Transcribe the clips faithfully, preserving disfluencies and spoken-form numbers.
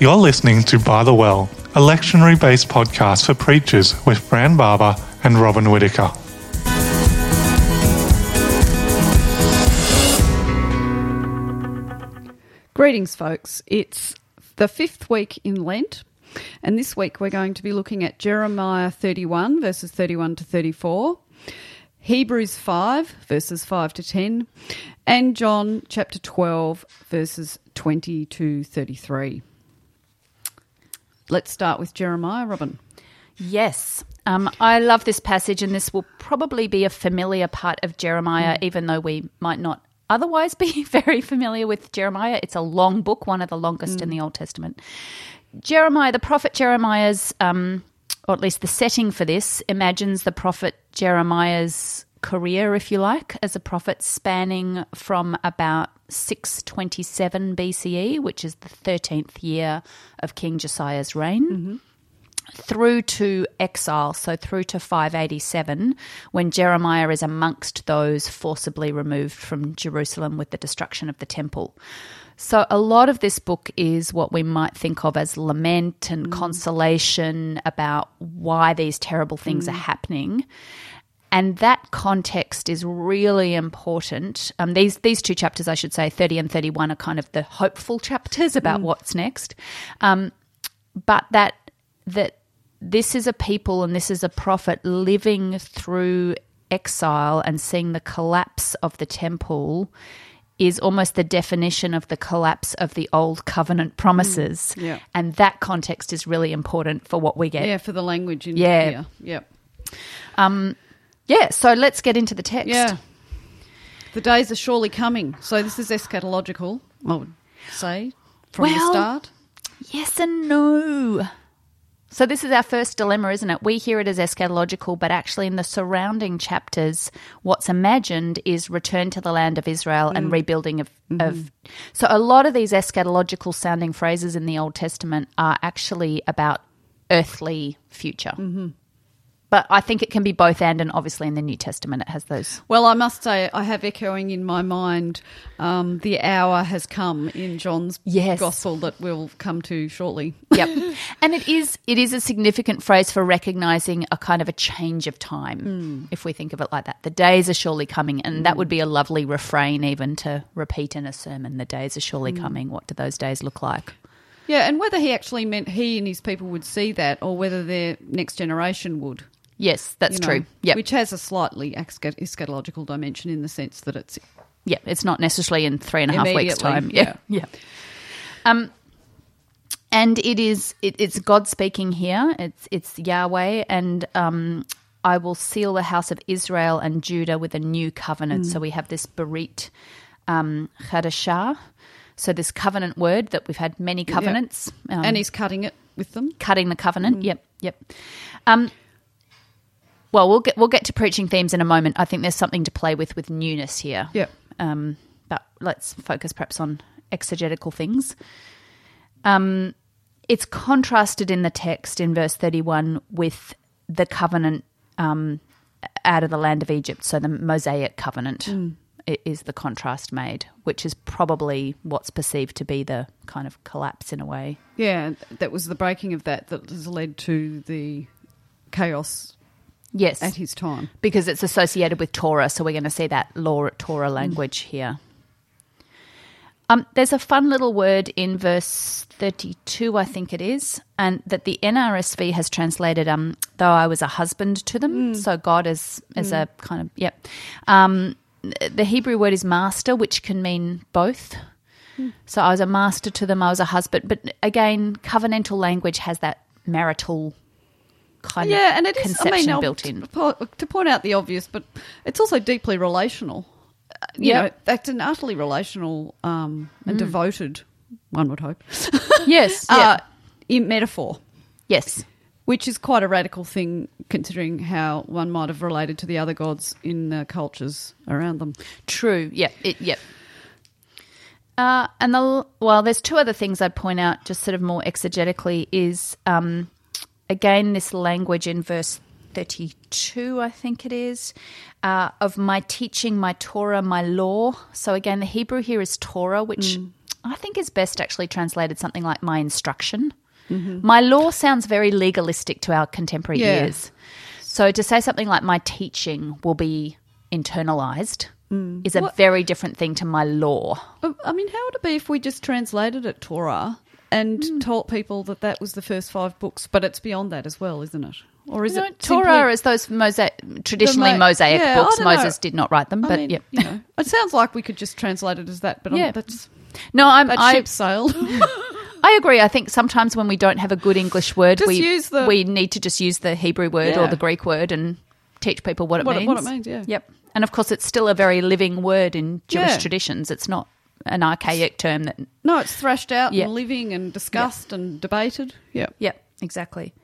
You're listening to By the Well, a lectionary-based podcast for preachers with Fran Barber and Robin Whittaker. Greetings, folks. It's the fifth week in Lent, and this week we're going to be looking at Jeremiah thirty-one, verses thirty-one to thirty-four, Hebrews five, verses five to ten, and John chapter twelve, verses twenty to thirty-three. Let's start with Jeremiah, Robin. Yes. Um, I love this passage, and this will probably be a familiar part of Jeremiah, mm. even though we might not otherwise be very familiar with Jeremiah. It's a long book, one of the longest mm. in the Old Testament. Jeremiah, the prophet Jeremiah's, um, or at least the setting for this, imagines the prophet Jeremiah's career, if you like, as a prophet spanning from about six twenty-seven B C E, which is the thirteenth year of King Josiah's reign, mm-hmm. through to exile, so through to five eighty-seven, when Jeremiah is amongst those forcibly removed from Jerusalem with the destruction of the temple. So a lot of this book is what we might think of as lament and mm. consolation about why these terrible things mm. are happening. And that context is really important. Um, these these two chapters, I should say, thirty and thirty-one, are kind of the hopeful chapters about mm. what's next. Um, but that that this is a people and this is a prophet living through exile and seeing the collapse of the temple is almost the definition of the collapse of the old covenant promises. Mm. Yeah. And that context is really important for what we get. Yeah, for the language in yeah. here. Yeah. Um, yeah, so let's get into the text. Yeah. The days are surely coming. So this is eschatological, I would say, from well, the start. Yes and no. So this is our first dilemma, isn't it? We hear it as eschatological, but actually in the surrounding chapters, what's imagined is return to the land of Israel mm. and rebuilding of, mm-hmm. of... So a lot of these eschatological sounding phrases in the Old Testament are actually about earthly future. Mm-hmm. But I think it can be both and, and obviously in the New Testament it has those. Well, I must say I have echoing in my mind um, the hour has come in John's yes. gospel that we'll come to shortly. Yep. And it is it is a significant phrase for recognising a kind of a change of time, mm. if we think of it like that. The days are surely coming, and mm. that would be a lovely refrain even to repeat in a sermon. The days are surely mm. coming. What do those days look like? Yeah, and whether he actually meant he and his people would see that or whether their next generation would. Yes, that's you know, true. Yep. Which has a slightly eschatological dimension in the sense that it's... Yeah, it's not necessarily in three and a half weeks' time. Yeah, yeah. yeah. Um, and it is it, it's God speaking here. It's it's Yahweh, and um, I will seal the house of Israel and Judah with a new covenant. Mm. So we have this Berit um, Chadashah. So this covenant word that we've had many covenants. Yep. Um, and he's cutting it with them. Cutting the covenant. Mm. Yep, yep. Um, Well, we'll get we'll get to preaching themes in a moment. I think there's something to play with with newness here. Yeah. Um, but let's focus perhaps on exegetical things. Um, it's contrasted in the text in verse thirty-one with the covenant um, out of the land of Egypt. So the Mosaic covenant mm. is the contrast made, which is probably what's perceived to be the kind of collapse in a way. Yeah, that was the breaking of that that has led to the chaos. Yes. At his time. Because it's associated with Torah, so we're going to see that law Torah language mm. here. Um, there's a fun little word in verse thirty-two, I think it is, and that the N R S V has translated, um, though I was a husband to them, mm. so God is, is mm. a kind of, yep. Um, the Hebrew word is master, which can mean both. Mm. So I was a master to them, I was a husband. But again, covenantal language has that marital kind yeah, of and it is, conception I mean, built to, in. To point out the obvious, but it's also deeply relational. You yep. know, that's an utterly relational um, and mm. devoted, one would hope. Yes. uh, yeah. In metaphor. Yes. Which is quite a radical thing considering how one might have related to the other gods in the cultures around them. True. Yeah. It, yep. Uh, and the well, there's two other things I'd point out, just sort of more exegetically, is um, again this language in verse thirty-two, I think it is, uh, of my teaching, my Torah, my law. So again, the Hebrew here is Torah, which mm. I think is best actually translated something like my instruction. Mm-hmm. My law sounds very legalistic to our contemporary Yeah. ears. So to say something like my teaching will be internalized mm. is a What? very different thing to my law. I mean, how would it be if we just translated it Torah and Mm. taught people that that was the first five books, but it's beyond that as well, isn't it? Or is You know, it Torah simply- is those mosaic, traditionally The mo- mosaic yeah, I books. don't know. Moses did not write them, I but mean, yeah. you know, it sounds like we could just translate it as that, but Yeah. I'm, that's No, I'm, that I, ship sailed. I agree. I think sometimes when we don't have a good English word, Just we use the- we need to just use the Hebrew word or Yeah. the Greek word and teach people what it What it- means. what it means, yeah. Yep. And of course, it's still a very living word in Jewish Yeah. traditions. It's not an archaic term that. No, it's thrashed out Yeah. and living and discussed and debated. Yeah. Yep, exactly.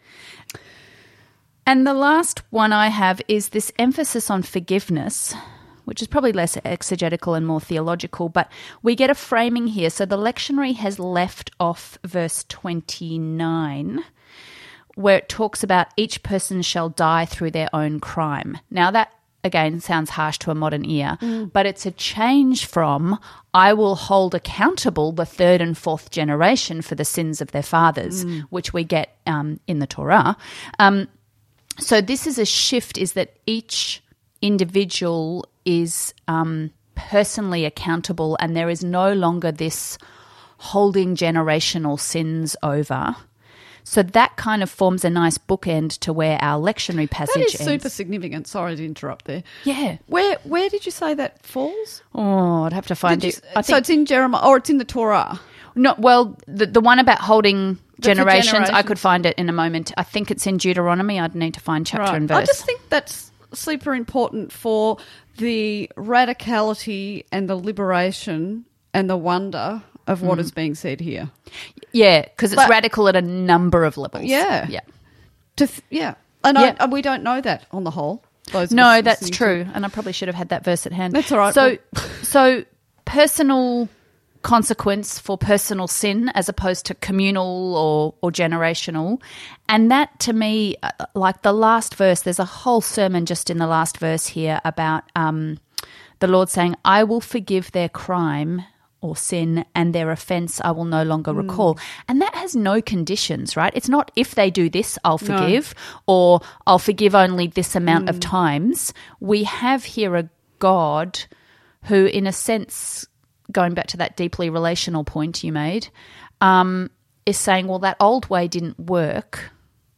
And the last one I have is this emphasis on forgiveness, which is probably less exegetical and more theological, but we get a framing here. So the lectionary has left off verse twenty-nine, where it talks about each person shall die through their own crime. Now that, again, sounds harsh to a modern ear, Mm. but it's a change from I will hold accountable the third and fourth generation for the sins of their fathers, Mm. which we get um, in the Torah. Um, so this is a shift, is that each individual is um, personally accountable, and there is no longer this holding generational sins over. So that kind of forms a nice bookend to where our lectionary passage That is ends. super significant. Sorry to interrupt there. Yeah. Where where did you say that falls? Oh, I'd have to find Did it. you- I so think, it's in Jeremiah, or it's in the Torah. no, well, the the one about holding The- for generations, I generations. could find it in a moment. I think it's in Deuteronomy. I'd need to find chapter and verse. I just think that's super important for the radicality and the liberation and the wonder of what Mm. is being said here. yeah, because it's But- radical at a number of levels. Yeah. Yeah. To th- yeah, and Yeah. I, we don't know that on the whole. Those of No, us that's listening true, and I probably should have had that verse at hand. That's all right. So, so personal consequence for personal sin as opposed to communal or, or generational, and that to me, uh, like the last verse, there's a whole sermon just in the last verse here about um, the Lord saying, "I will forgive their crime." Or sin, and their offence I will no longer Hmm. recall. And that has no conditions, right? It's not if they do this, I'll forgive, or I'll forgive only this amount Hmm. of times. We have here a God who, in a sense, going back to that deeply relational point you made, um, is saying, well, that old way didn't work,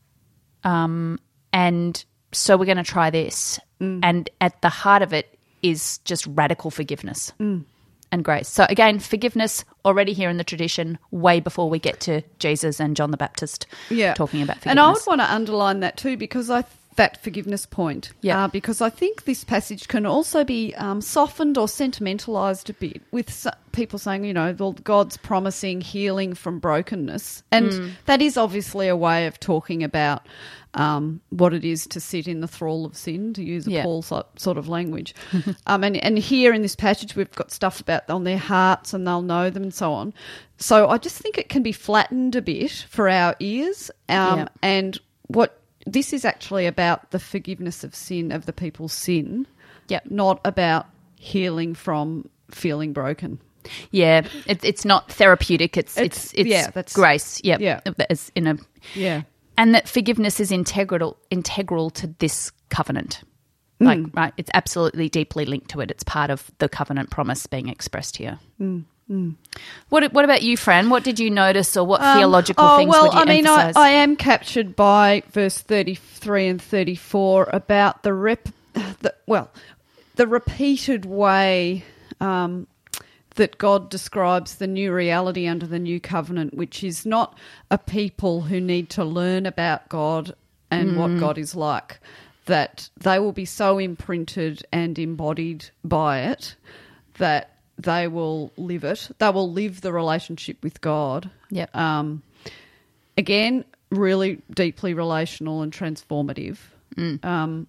um, and so we're going to try this. Hmm. And at the heart of it is just radical forgiveness. Hmm. And grace. So again, forgiveness already here in the tradition, way before we get to Jesus and John the Baptist Yeah, talking about forgiveness. And I would want to underline that too, because I that forgiveness point. Yeah. Uh, because I think this passage can also be um, softened or sentimentalised a bit with s- people saying, you know, well, God's promising healing from brokenness, and Mm. that is obviously a way of talking about um, what it is to sit in the thrall of sin, to use a Yeah. Paul so, sort of language. um, and, and here in this passage, we've got stuff about on their hearts and they'll know them and so on. So I just think it can be flattened a bit for our ears. Um, Yeah. And what this is actually about the forgiveness of sin, of the people's sin, Yep. not about healing from feeling broken. Yeah, it, it's not therapeutic. It's it's It's- it's, yeah, that's- grace. Yep. yeah. It's in a Yeah. and that forgiveness is integral integral to this covenant. Like Mm. right, it's absolutely deeply linked to it. It's part of the covenant promise being expressed here. Mm. Mm. What what about you, Fran? What did you notice, or what Um, theological oh, things well, would you I mean, I, emphasize? I am captured by verse thirty-three and thirty-four about the rep, the, well, the repeated way um, that God describes the new reality under the new covenant, which is not a people who need to learn about God and what God is like, that they will be so imprinted and embodied by it that they will live it. They will live the relationship with God. Yep. Um, again, really deeply relational and transformative. Mm. Um,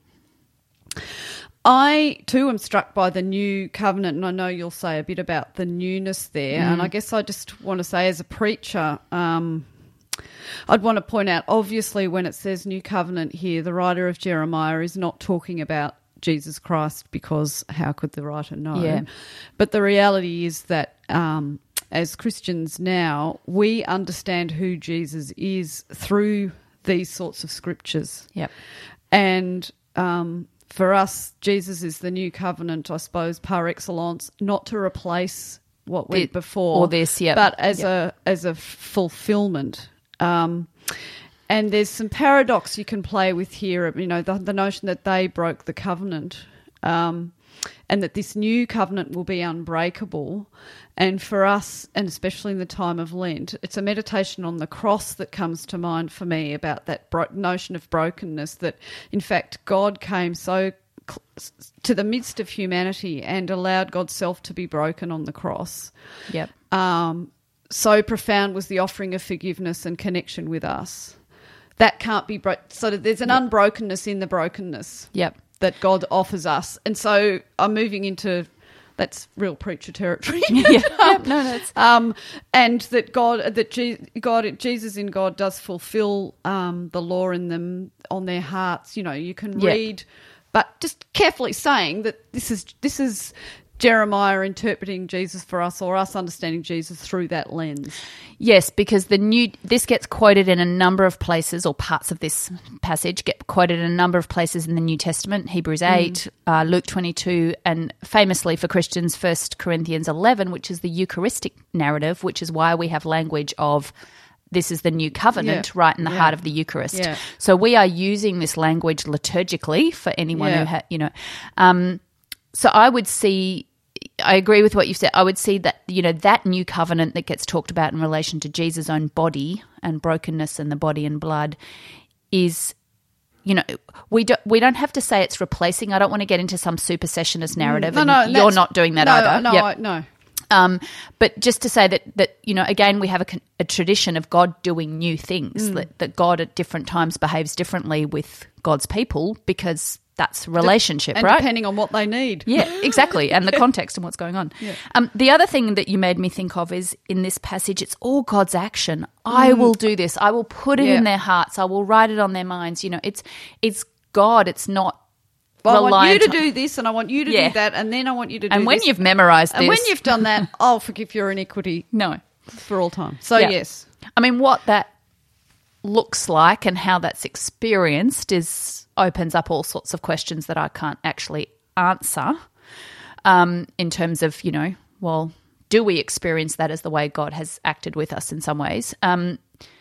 I, too, am struck by the new covenant, and I know you'll say a bit about the newness there. Mm. And I guess I just want to say, as a preacher, um, I'd want to point out, obviously, when it says new covenant here, the writer of Jeremiah is not talking about Jesus Christ, because how could the writer know? Yeah. But the reality is that um, as Christians now, we understand who Jesus is through these sorts of scriptures. Yep. And um, for us, Jesus is the new covenant, I suppose, par excellence, not to replace what went The- before, or this, yeah, but as yep. a as a fulfillment. Um, and there's some paradox you can play with here. You know, the, the notion that they broke the covenant, um, and that this new covenant will be unbreakable. And for us, and especially in the time of Lent, it's a meditation on the cross that comes to mind for me about that bro- notion of brokenness, that in fact God came so cl- to the midst of humanity and allowed God's self to be broken on the cross. Yep. Um, so profound was the offering of forgiveness and connection with us. That can't be broken. So there's an yep. unbrokenness in the brokenness. Yep. That God offers us. And so I'm moving into, that's real preacher territory. yeah. Yep. No, that's um, and that God, that Je- God, Jesus in God does fulfill um, the law in them on their hearts. You know, you can yep. read, but just carefully saying that this is this is Jeremiah interpreting Jesus for us, or us understanding Jesus through that lens. Yes, because the new this gets quoted in a number of places, or parts of this passage get quoted in a number of places in the New Testament, Hebrews eight, mm. uh, Luke twenty-two, and famously for Christians, First Corinthians eleven, which is the Eucharistic narrative, which is why we have language of this is the new covenant yeah. right in the yeah. heart of the Eucharist. Yeah. So we are using this language liturgically for anyone yeah. who, ha- you know. Um, so I would see... I agree with what you've said. I would see that, you know, that new covenant that gets talked about in relation to Jesus' own body and brokenness and the body and blood is, you know, we don't we don't have to say it's replacing. I don't want to get into some supersessionist narrative. No, and no, you're not doing that no, either. No, yep. I, no. Um, but just to say that, that you know, again, we have a, a tradition of God doing new things, mm. that, that God at different times behaves differently with God's people because that's relationship, and right? Depending on what they need. Yeah, exactly, and the context and what's going on. Yeah. Um, the other thing that you made me think of is in this passage, it's all God's action. I Mm. will do this. I will put it Yeah. in their hearts. I will write it on their minds. You know, it's it's God. It's not Well, I want you reliant to on- do this, and I want you to Yeah. do that, and then I want you to do And when this. you've memorized this, and when you've done that, I'll forgive your iniquity no. for all time. So Yeah. yes, I mean, what that looks like and how that's experienced is opens up all sorts of questions that I can't actually answer um, in terms of, you know, well, do we experience that as the way God has acted with us in some ways? Um,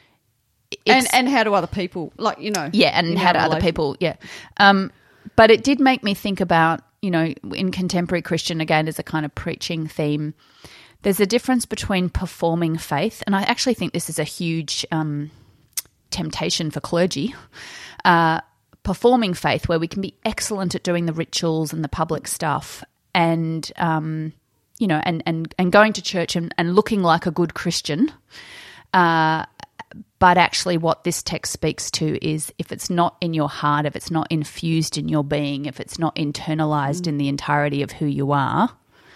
and it's- and how do other people, like, you know, yeah, and in how our do other relation- people, yeah. Um, but it did make me think about, you know, in contemporary Christian, again, as a kind of preaching theme, there's a difference between performing faith, and I actually think this is a huge um, temptation for clergy, uh, performing faith where we can be excellent at doing the rituals and the public stuff and, um, you know, and, and, and going to church and, and looking like a good Christian, uh, but actually what this text speaks to is if it's not in your heart, if it's not infused in your being, if it's not internalized mm. in the entirety of who you are,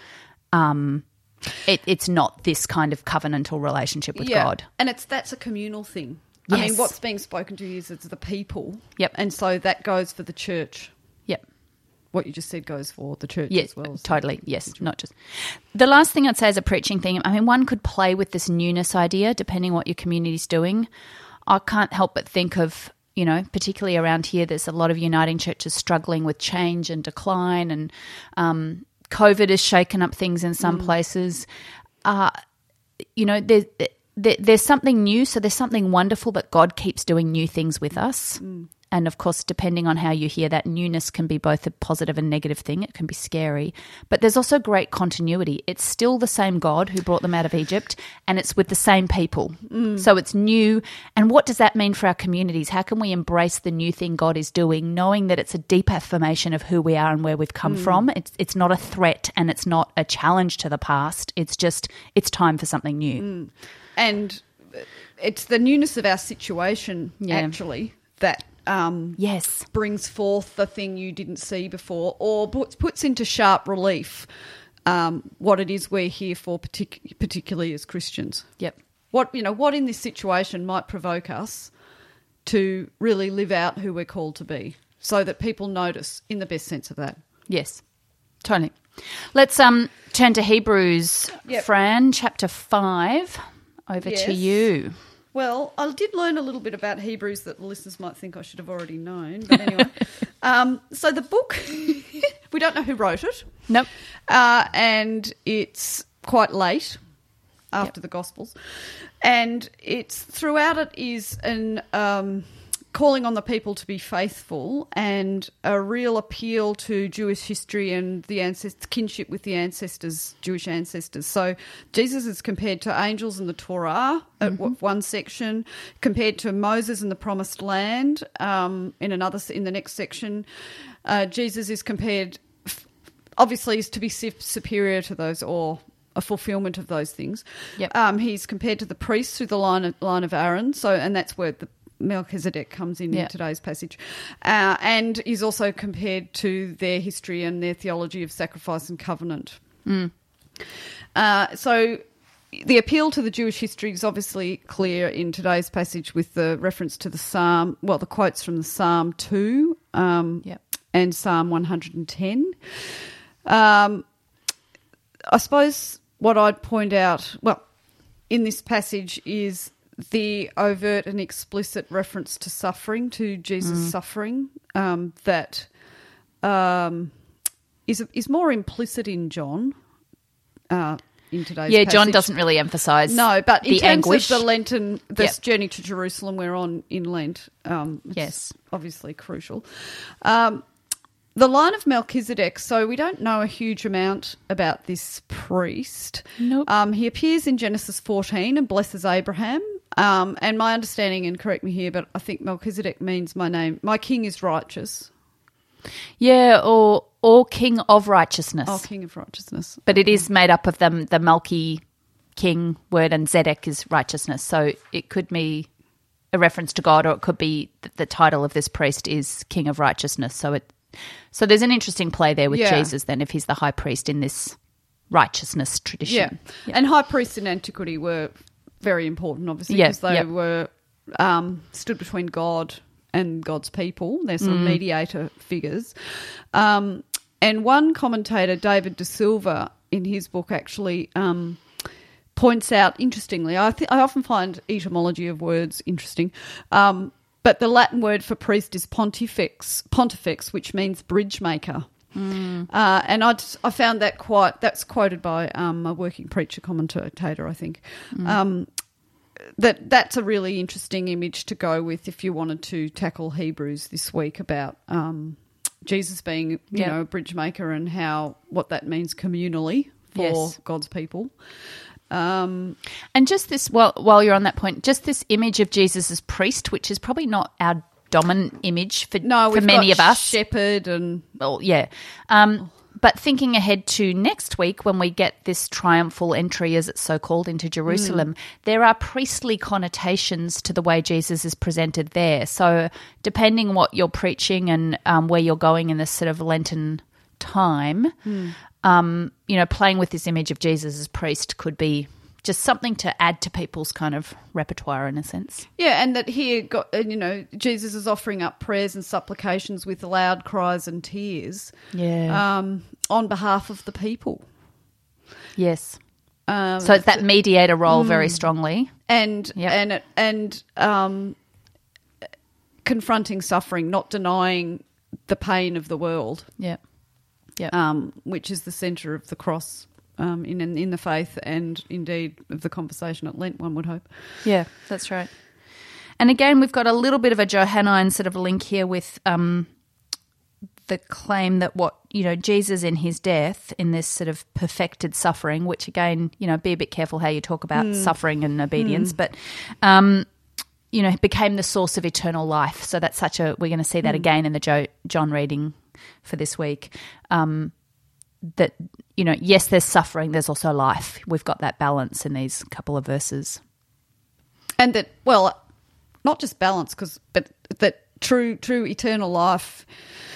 um, it, it's not this kind of covenantal relationship with yeah. God. And it's that's a communal thing. Yes. I mean, what's being spoken to is it's the people. Yep. And so that goes for the church. Yep. What you just said goes for the church Yes, as well. So. totally. Yes, not just. The last thing I'd say is a preaching thing. I mean, one could play with this newness idea depending what your community's doing. I can't help but think of, you know, particularly around here, there's a lot of uniting churches struggling with change and decline, and um, COVID has shaken up things in some mm. places. Uh, you know, there's there, there's something new, so there's something wonderful that God keeps doing new things with us. Mm. And, of course, depending on how you hear that, newness can be both a positive and negative thing. It can be scary. But there's also great continuity. It's still the same God who brought them out of Egypt, and it's with the same people. Mm. So it's new. And what does that mean for our communities? How can we embrace the new thing God is doing, knowing that it's a deep affirmation of who we are and where we've come mm. from? It's it's not a threat and it's not a challenge to the past. It's just it's time for something new. Mm. And it's the newness of our situation, yeah. actually, that um, yes. brings forth the thing you didn't see before, or puts, puts into sharp relief um, what it is we're here for, partic- particularly as Christians. Yep. What you know, what in this situation might provoke us to really live out who we're called to be, so that people notice in the best sense of that. Yes. Totally. Let's um turn to Hebrews, Yep. Fran, chapter five. Over Yes. to you. Well, I did learn a little bit about Hebrews that the listeners might think I should have already known. But anyway, um, so the book, we don't know who wrote it. Nope. Uh, and it's quite late after the Gospels. And it's throughout it is an um, calling on the people to be faithful and a real appeal to Jewish history and the ancest- kinship with the ancestors, Jewish ancestors. So Jesus is compared to angels in the Torah at Mm-hmm. w- one section, compared to Moses in the Promised Land um, in another in the next section. Uh, Jesus is compared, f- obviously, is to be su- superior to those or a fulfillment of those things. Yep. Um, he's compared to the priests through the line of, line of Aaron. So, and that's where the Melchizedek comes in Yeah. in today's passage. Uh, and is also compared to their history and their theology of sacrifice and covenant. Mm. Uh, so the appeal to the Jewish history is obviously clear in today's passage with the reference to the Psalm, well, the quotes from the Psalm two um, Yep. and Psalm one hundred ten. Um, I suppose what I'd point out, well, in this passage is the overt and explicit reference to suffering, to Jesus' Mm. suffering, um, that um, is is more implicit in John. Uh, in today's Yeah, John passage. doesn't really emphasise No, but in the terms anguish. of the Lenten, this Yep. journey to Jerusalem we're on in Lent, um, it's Yes. obviously crucial. Um, the line of Melchizedek, so we don't know a huge amount about this priest. Nope. Um, he appears in Genesis fourteen and blesses Abraham. Um, and my understanding, and correct me here, but I think Melchizedek means my name, my king is righteous. Yeah, or or king of righteousness. Oh, king of righteousness. But it is made up of them, the Malki king word, and Zedek is righteousness. So it could be a reference to God, or it could be that the title of this priest is king of righteousness. So it, so there's an interesting play there with Yeah. Jesus then, if he's the high priest in this righteousness Yeah. tradition. And high priests in antiquity were very important, obviously, Yeah, because they yep. were um, stood between God and God's people. They're sort of Mm. mediator figures. Um, and one commentator, David De Silva, in his book actually um, points out, interestingly, I, th- I often find etymology of words interesting, um, but the Latin word for priest is pontifex, pontifex, which means bridge maker. Mm. Uh, and I I found that quite, that's quoted by um, a working preacher commentator, I think. Mm. Um, that that's a really interesting image to go with if you wanted to tackle Hebrews this week about um, Jesus being, you Yeah. know, a bridge maker and how what that means communally for Yes. God's people. Um, And just this, well, while you're on that point, just this image of Jesus as priest, which is probably not our dominant image for, no, for we've many got of us. shepherd and Well, yeah. Um, but thinking ahead to next week when we get this triumphal entry, as it's so called, into Jerusalem, Mm. there are priestly connotations to the way Jesus is presented there. So depending what you're preaching and um, where you're going in this sort of Lenten time, Mm. um, you know, playing with this image of Jesus as priest could be just something to add to people's kind of repertoire in a sense. yeah, and that here, got, uh, you know, Jesus is offering up prayers and supplications with loud cries and tears Yeah. um, on behalf of the people. Yes. Um, So it's that mediator role very strongly. and Yep. and it- and um, confronting suffering, not denying the pain of the world, Yeah. Yeah. um, which is the centre of the cross um, in in the faith and indeed of the conversation at Lent. One would hope. Yeah, that's right. And again, we've got a little bit of a Johannine sort of link here with um, the claim that what, you know, Jesus in his death, in this sort of perfected suffering, which again, you know, be a bit careful how you talk about suffering and obedience, but, um, you know, became the source of eternal life. So that's such a, we're going to see that again in the jo- John reading for this week. Um, that, you know, yes, there's suffering, there's also life. We've got that balance in these couple of verses. And that, well, not just balance, because but that true true eternal life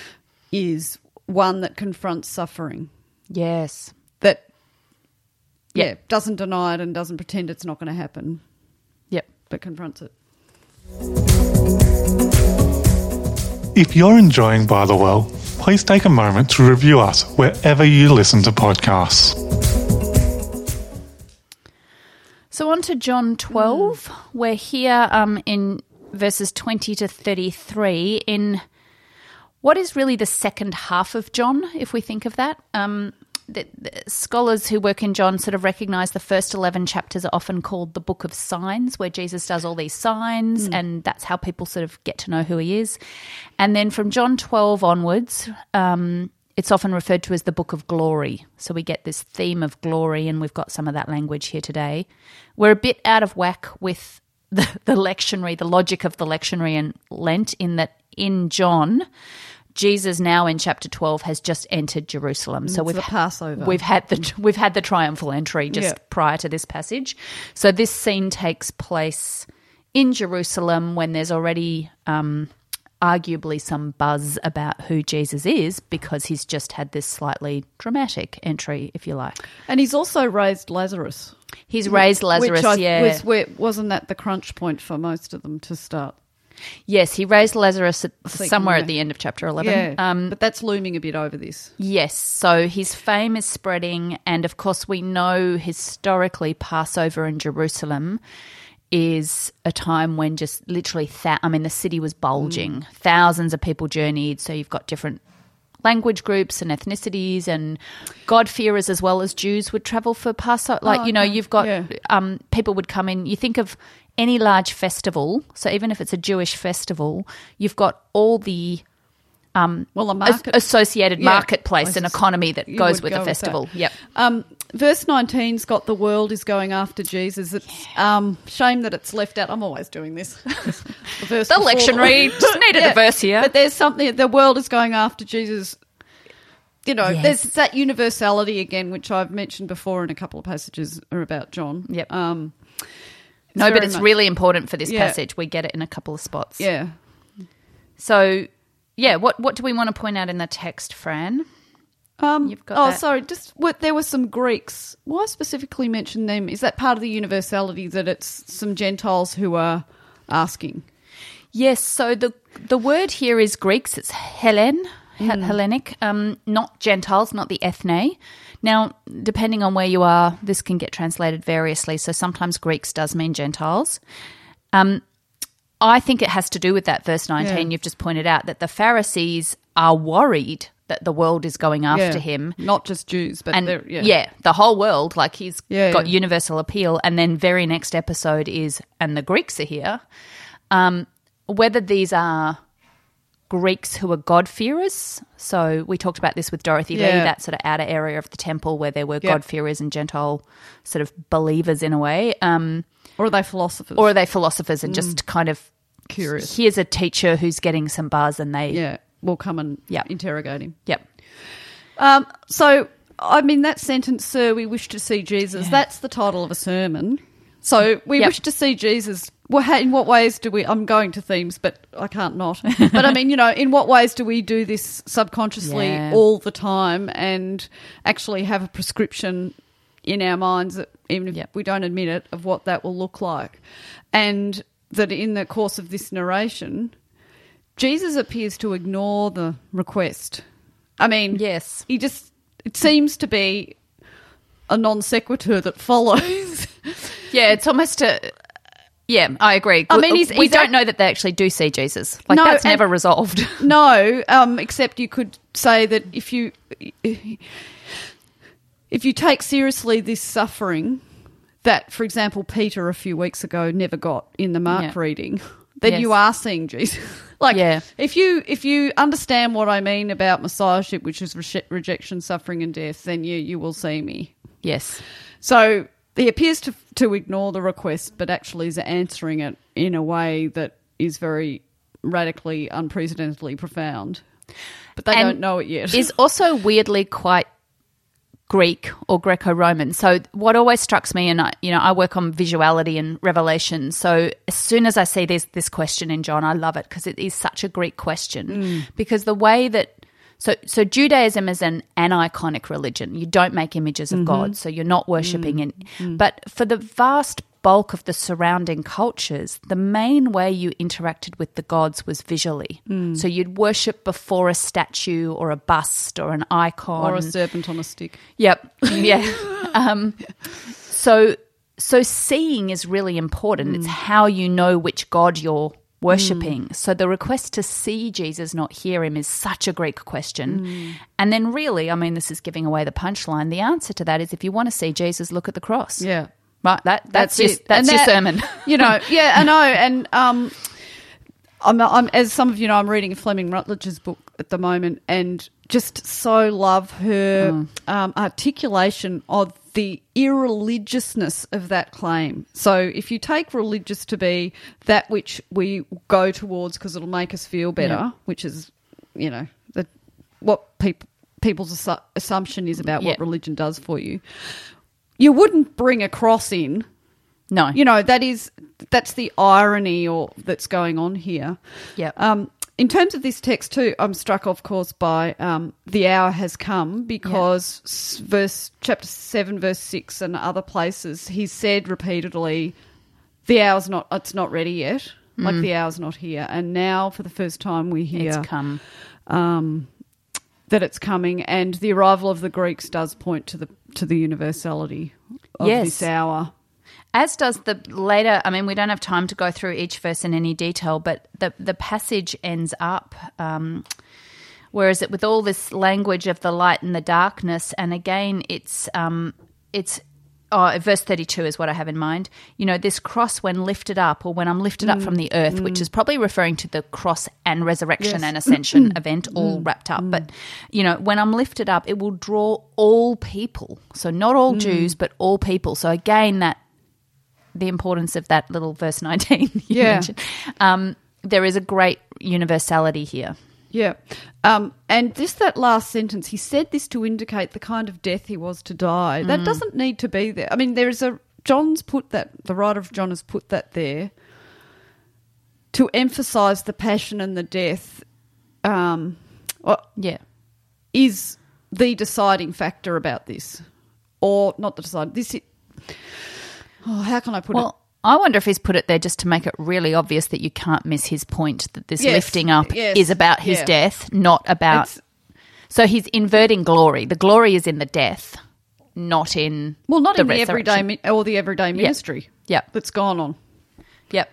is one that confronts suffering. Yes. That yeah, Yeah. doesn't deny it and doesn't pretend it's not going to happen, Yep. but confronts it. If you're enjoying By the Well, please take a moment to review us wherever you listen to podcasts. So on to John twelve. Mm. We're here um, in verses twenty to thirty-three in what is really the second half of John, if we think of that. Um, the, the scholars who work in John sort of recognise the first eleven chapters are often called the Book of Signs, where Jesus does all these signs, mm. and that's how people sort of get to know who he is. And then from John twelve onwards, um, it's often referred to as the Book of Glory. So we get this theme of glory, and we've got some of that language here today. We're a bit out of whack with the, the lectionary, the logic of the lectionary and Lent, in that in John, Jesus now in chapter twelve has just entered Jerusalem. So it's we've the Passover. We've had the we've had the triumphal entry just yeah. prior to this passage. So this scene takes place in Jerusalem when there's already um, arguably some buzz about who Jesus is, because he's just had this slightly dramatic entry, if you like. And he's also raised Lazarus. He's raised Lazarus, which I, yeah. Was, where, wasn't that the crunch point for most of them to start? Yes, he raised Lazarus at, somewhere yeah. at the end of chapter eleven. Yeah, um, but that's looming a bit over this. Yes, so his fame is spreading, and of course we know historically Passover in Jerusalem is a time when just literally, th- I mean, the city was bulging. Mm. Thousands of people journeyed, so you've got different language groups and ethnicities, and God-fearers as well as Jews would travel for Passover. Like, oh, you know, okay. you've got yeah. um, people would come in. You think of any large festival, so even if it's a Jewish festival, you've got all the um, well, a market, associated yeah, marketplace and economy that goes with go the festival. With yep. Um, verse nineteen's got the world is going after Jesus. It's yeah. um, shame that it's left out. I'm always doing this. the verse the lectionary just needed yeah. a verse here. But there's something, the world is going after Jesus. You know, yes. there's that universality again, which I've mentioned before in a couple of passages are about John. Yep. Um, no, but it's much, really important for this yeah. passage. We get it in a couple of spots. Yeah. So, yeah, what what do we want to point out in the text, Fran? Um, You've got oh, that. sorry. Just what there were some Greeks. Why specifically mention them? Is that part of the universality that it's some Gentiles who are asking? Yes. So the the word here is Greeks. It's Hellen, mm. Hellenic, um, not Gentiles, not the ethne. Now, depending on where you are, this can get translated variously. So sometimes Greeks does mean Gentiles. Um, I think it has to do with that verse nineteen yeah. you've just pointed out, that the Pharisees are worried that the world is going after yeah. him. Not just Jews, but and yeah. yeah, the whole world, like he's yeah, got yeah. universal appeal. And then very next episode is, and the Greeks are here. Um, whether these are Greeks who are God-fearers, so we talked about this with Dorothy yeah. Lee, that sort of outer area of the temple where there were yeah. God-fearers and Gentile sort of believers in a way. Um, or are they philosophers? or are they philosophers and mm. just kind of curious? Here's a teacher who's getting some buzz and they... Yeah, will come and yep. interrogate him. Yep. Um, so, I mean, that sentence, sir, we wish to see Jesus, yeah. that's the title of a sermon. So we yep. wish to see Jesus. Well, how, in what ways do we, I'm going to themes, but I can't not. But I mean, you know, in what ways do we do this subconsciously yeah. all the time and actually have a prescription in our minds, that even if yep. we don't admit it, of what that will look like? And that in the course of this narration, Jesus appears to ignore the request. I mean, yes, he just, it seems to be a non sequitur that follows. Yeah, it's almost a... Yeah, I agree. I mean, he's, we he's don't act- know that they actually do see Jesus. Like, no, that's and, never resolved. No, um, except you could say that if you if you take seriously this suffering that, for example, Peter a few weeks ago never got in the Mark yeah. reading, then yes. you are seeing Jesus. Like, yeah. if you if you understand what I mean about Messiahship, which is re- rejection, suffering, and death, then you you will see me. Yes. So he appears to to ignore the request, but actually is answering it in a way that is very radically, unprecedentedly profound. But they and don't know it yet. Is also weirdly quite Greek or Greco-Roman. So what always strikes me, and I, you know, I work on visuality and revelation. So as soon as I see this this question in John, I love it because it is such a Greek question. Mm. Because the way that so so Judaism is an aniconic religion. You don't make images of mm-hmm. God, so you're not worshipping mm. in. Mm. But for the vast bulk of the surrounding cultures, the main way you interacted with the gods was visually. Mm. So you'd worship before a statue or a bust or an icon. Or a serpent on a stick. Yep. Yeah. um, so so seeing is really important. Mm. It's how you know which god you're worshipping. Mm. So the request to see Jesus, not hear him, is such a Greek question. Mm. And then really, I mean, this is giving away the punchline. The answer to that is if you want to see Jesus, look at the cross. Yeah. Right, that that's, that's your, it. That's and your that, sermon. You know, yeah, I know. And um, I'm, I'm, as some of you know, I'm reading Fleming Rutledge's book at the moment, and just so love her mm. um, articulation of the irreligiousness of that claim. So if you take religious to be that which we go towards because it'll make us feel better, yeah. which is, you know, the, what people people's assu- assumption is about yeah. what religion does for you. You wouldn't bring a cross in. No. You know, that is that's the irony or that's going on here. Yeah. Um, in terms of this text too, I'm struck, of course, by um, the hour has come because yeah. verse chapter seven, verse six, and other places, he's said repeatedly, the hour's not, it's not ready yet. Mm. Like the hour's not here. And now, for the first time, we hear it's come. Um, that it's coming, and the arrival of the Greeks does point to the to the universality of yes. this hour. As does the later, I mean, we don't have time to go through each verse in any detail, but the, the passage ends up, um, where is it, with all this language of the light and the darkness, and again it's, um, it's oh, verse thirty-two is what I have in mind. You know, this cross when lifted up, or when I'm lifted mm. up from the earth, mm. which is probably referring to the cross and resurrection yes. and ascension event all mm. wrapped up. Mm. But, you know, when I'm lifted up, it will draw all people. So not all mm. Jews, but all people. So again, that the importance of that little verse nineteen you yeah. mentioned. Um, there is a great universality here. Yeah. Um, and just that last sentence, he said this to indicate the kind of death he was to die. Mm. That doesn't need to be there. I mean, there is a, John's put that, the writer of John has put that there to emphasise the passion and the death um, yeah. is the deciding factor about this. Or not the deciding, this is, oh, how can I put well, it? I wonder if he's put it there just to make it really obvious that you can't miss his point, that this yes, lifting up yes, is about his yeah. death, not about... It's, so he's inverting glory. The glory is in the death, not in Well, not the in the everyday or the everyday ministry yep. Yep. that's gone on. Yep.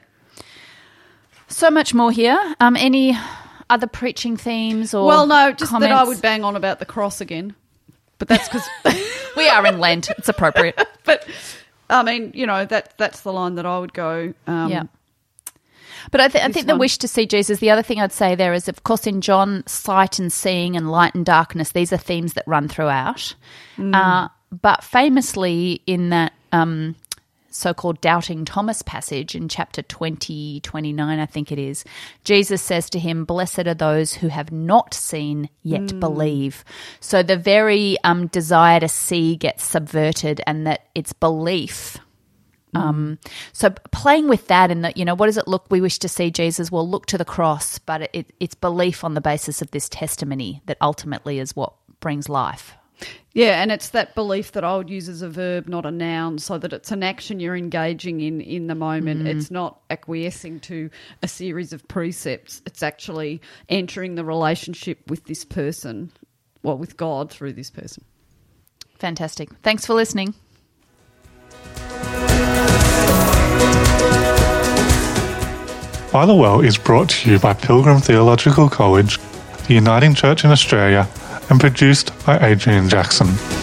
So much more here. Um, any other preaching themes or Well, no, just comments? that I would bang on about the cross again. But that's because... we are in Lent. It's appropriate. But... I mean, you know, that that's the line that I would go. Um, yeah. But I, th- I think the wish to see Jesus, the other thing I'd say there is, of course, in John, sight and seeing and light and darkness, these are themes that run throughout. Mm. Uh, but famously in that um, so-called Doubting Thomas passage in chapter twenty, twenty-nine, I think it is, Jesus says to him, blessed are those who have not seen yet mm. believe. So the very um, desire to see gets subverted, and that it's belief. Mm. Um, so playing with that and that, you know, what does it look, we wish to see Jesus, well, look to the cross, but it, it, it's belief on the basis of this testimony that ultimately is what brings life. Yeah, and it's that belief that I would use as a verb, not a noun, so that it's an action you're engaging in in the moment. Mm. It's not acquiescing to a series of precepts. It's actually entering the relationship with this person, well, with God through this person. Fantastic. Thanks for listening. By the Well is brought to you by Pilgrim Theological College, the Uniting Church in Australia, and produced by Adrian Jackson.